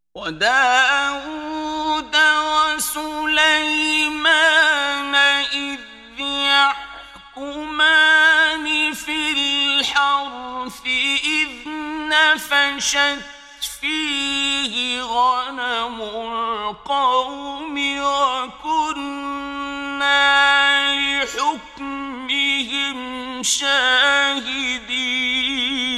وداود وسليمان إذ يحكمان في الحرث إذ نفشت فيه غنم القوم وكنا لحكمهم شاهدين.